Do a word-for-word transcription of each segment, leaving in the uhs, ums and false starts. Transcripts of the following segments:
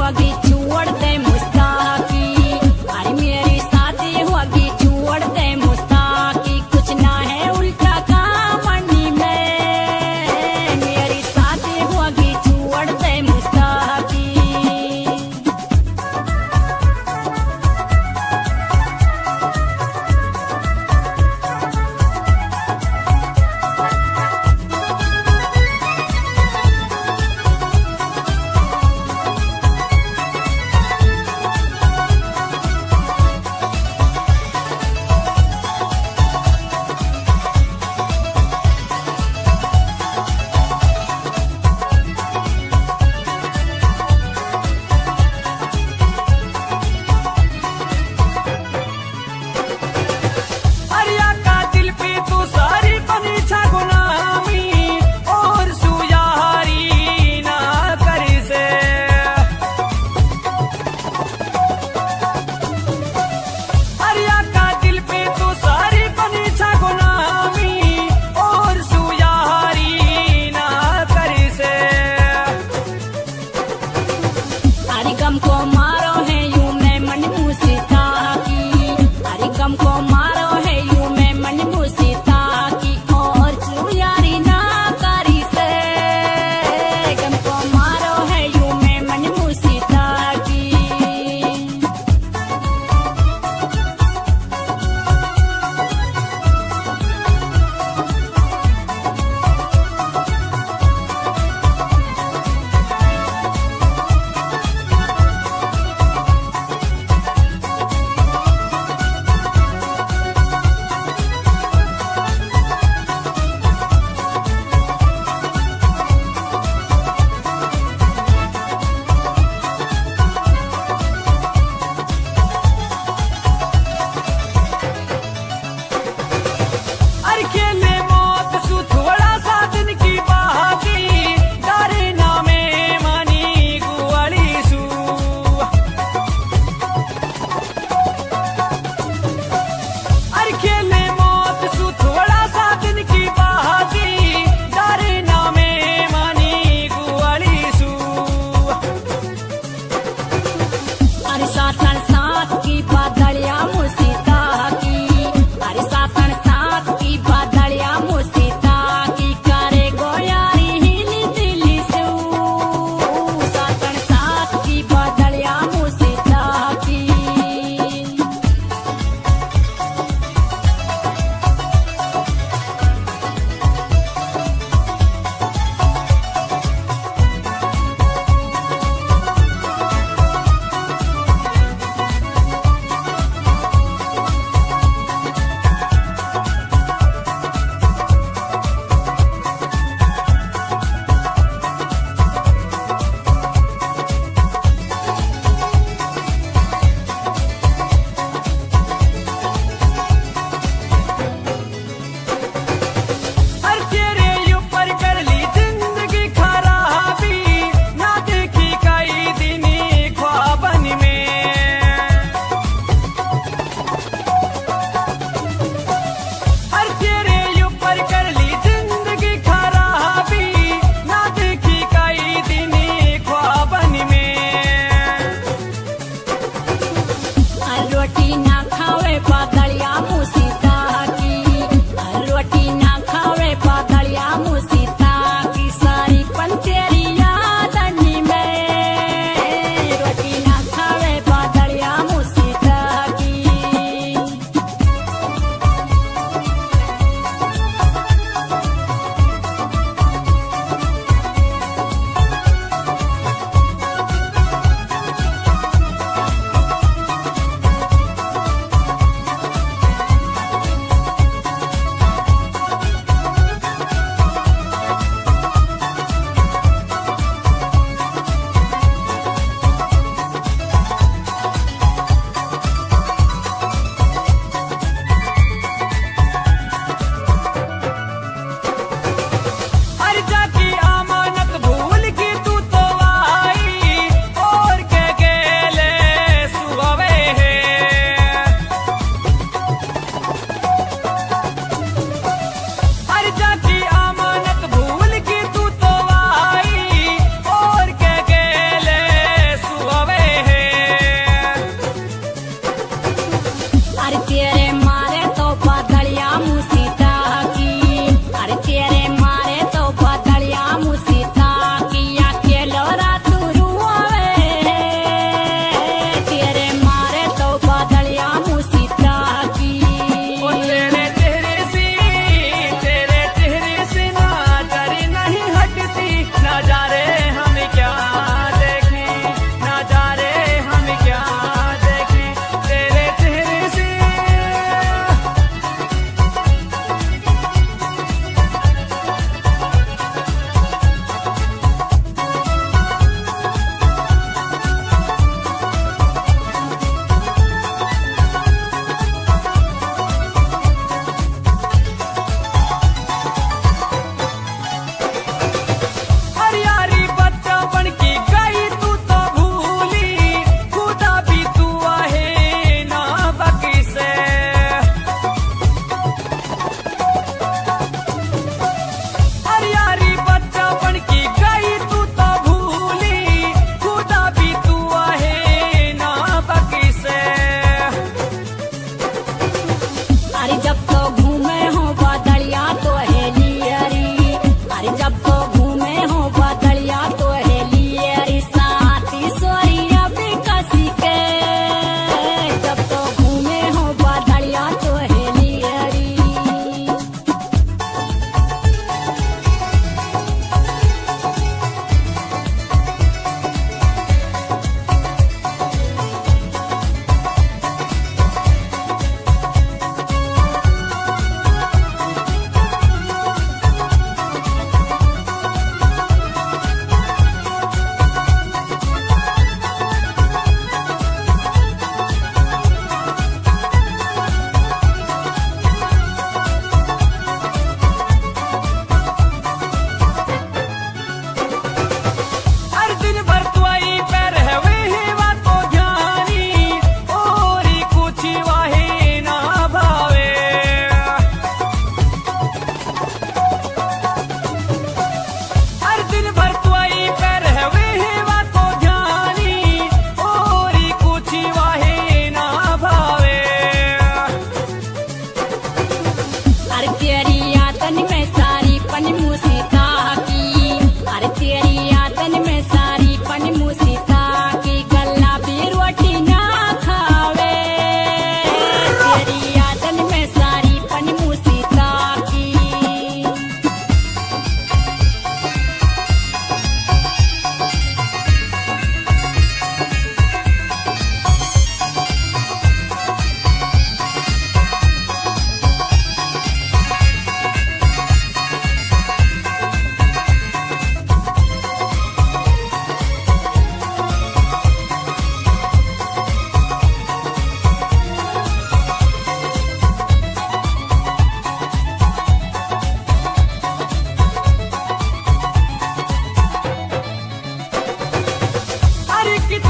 होगी छोड़ दे मुस्ताकी, अरे मेरी शादी होगी छोड़ दे मुस्ताकी, कुछ ना है उल्टा काम मनी में, मेरी शादी होगी छोड़ दे मुस्ताकी। गम को मारो है यूं मैं मन मुसीता की, अरे गम को मारो है यूं मैं मन मुसीता की, और तू यारी ना करी से, गम को मारो है यूं मैं मन मुसीता की।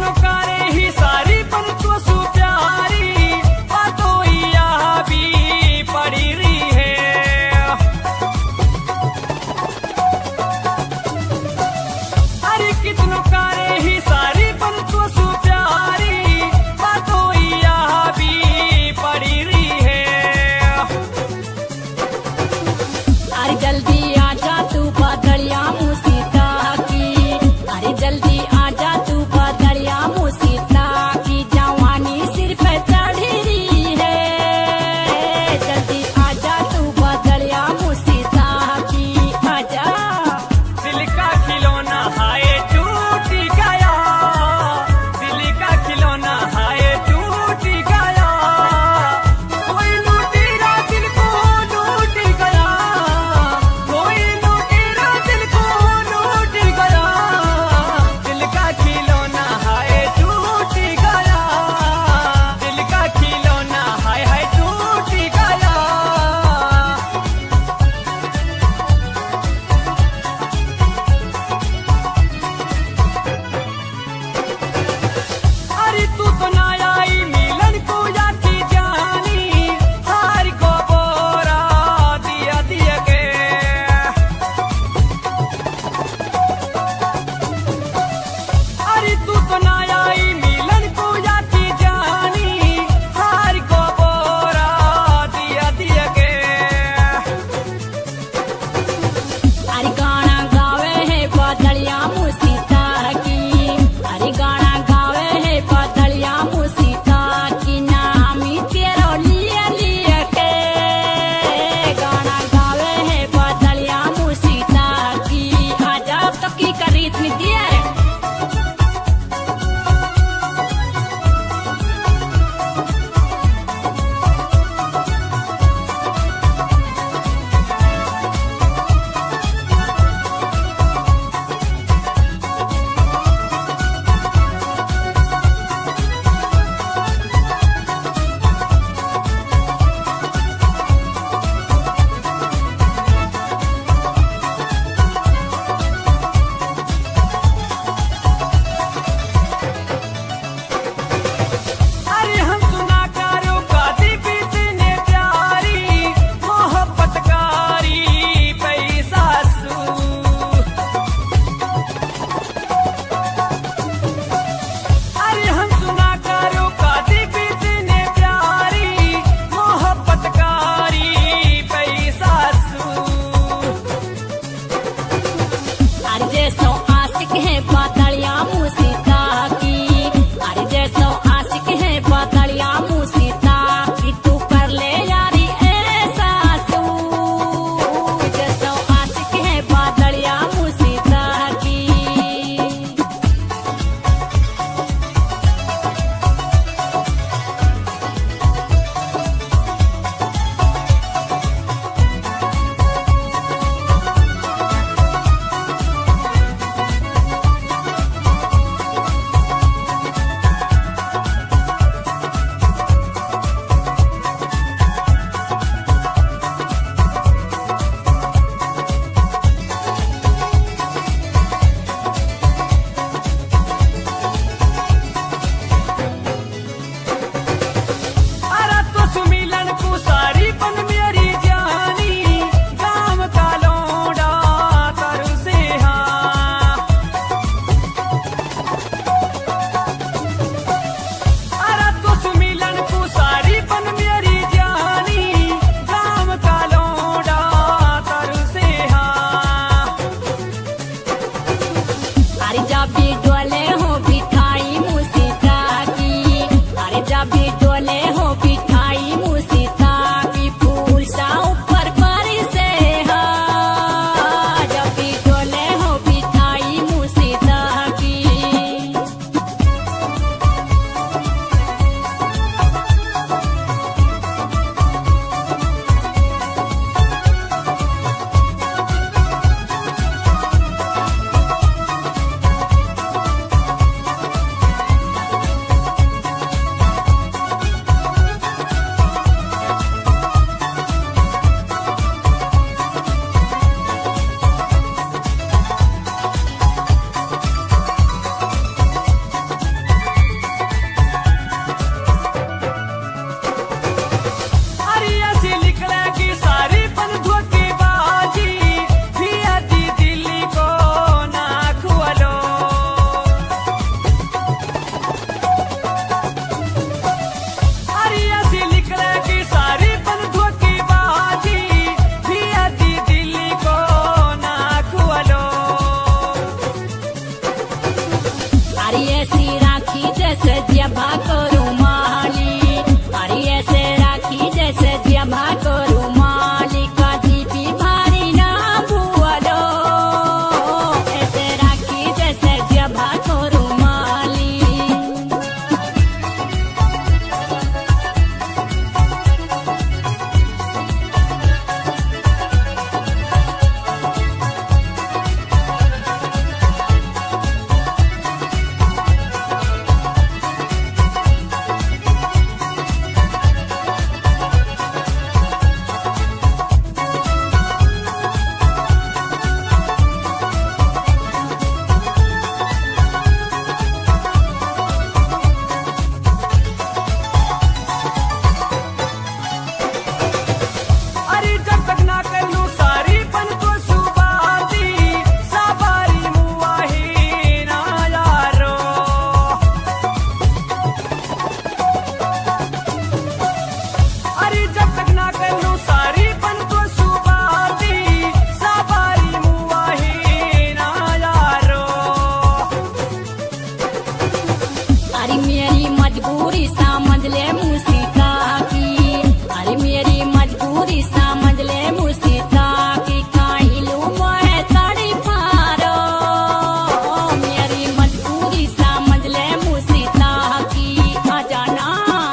कितनों करे ही सारी पर तो सु प्यारी बातों यहाँ भी पड़ी रही है। अरे कितनों करे ही सारी पर तो सु प्यारी बातों यहाँ भी पड़ी रही है। अरे जल्दी आजा तू बदलिया मुसीता की, अरे जल्दी आजा तू बदलिया मुसीता ऐसी राखी जैसे जिया भाको रुमाली, अरे ऐसे राखी जैसे जिया भाको रुमाली, काजी भी भारी ना भूलो, ऐसे राखी जैसे जिया भाको रुमाली। अरे जब तक ना कर लूं सारी पन को सुबादी, सवारी मुआही ना यारो। अरे जब तक ना कर लूं सारी पन को सुबादी, सवारी मुआही ना यारो। अरे मेरी मजबूरी समझ ले मुसीता की, अरे मेरी मजबूरी समझ ले मुसीता की, काहिलू मोहे तड़ी फारो, मेरी मजबूरी समझ ले मुसीता की, आ जाना।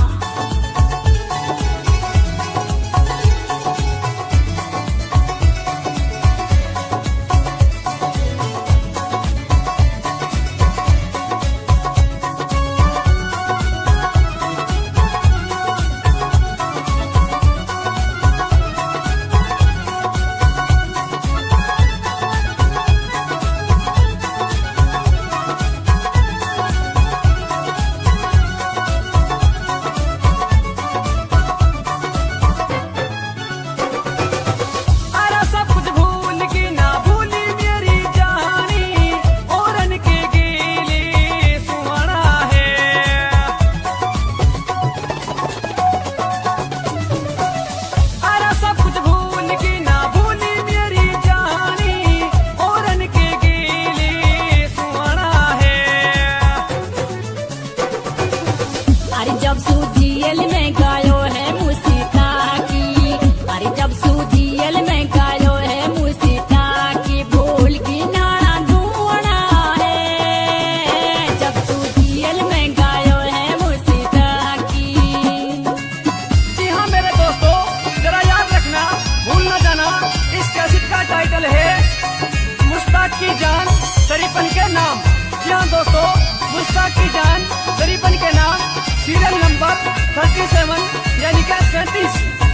अरे सब कुछ भूल के ना भूली मेरी जानी, औरन के गीली सुहाना है। अरे सब कुछ भूल के ना भूली मेरी जानी, औरन के गीली सुहाना है। अरे जब सूजियल में गायो है मुसीता की, अरे जब सूजियल में गायो है मुसीता की, भूल की नाना ढूंढना है, जब सूजियल में गायो है मुसीता की। जी हाँ मेरे दोस्तों, जरा याद रखना, भूल न जाना, इस कैसेट का टाइटल है मुश्ताक की जान शरीफन के नाम। जी हाँ दोस्तों, मुश्ताक की जान शरीफन के नाम, सीरियल नंबर सैंतीस यानी कि सैंतीस।